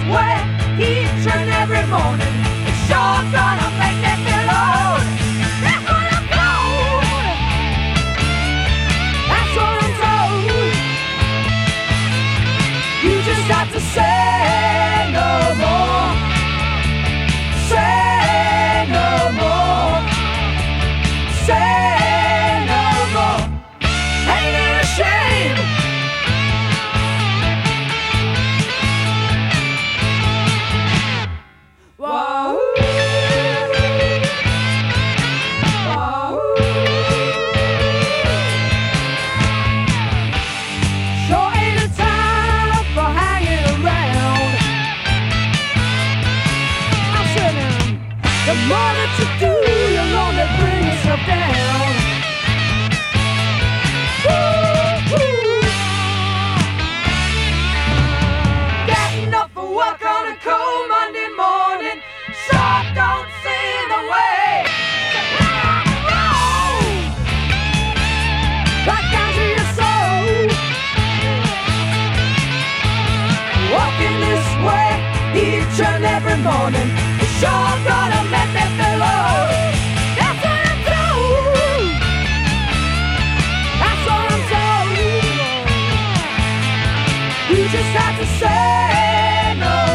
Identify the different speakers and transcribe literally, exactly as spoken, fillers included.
Speaker 1: way each and every morning. It's sure gonna make me feel old. That's what I'm told. That's what I'm told. You just have to say no more. Say no more. Say no more. Ain't it a shame? Whoa. Whoa. Sure ain't a time for hanging around. I'm saying, the more that you do, you'll only bring yourself down. Woo-hoo. Getting up for work on a cold Monday morning sure don't seem the way to play on the road. Right down to your soul. Walking this way each and every morning is sure gonna make me feel old. That's what I'm told. That's what I'm told. You just have to say no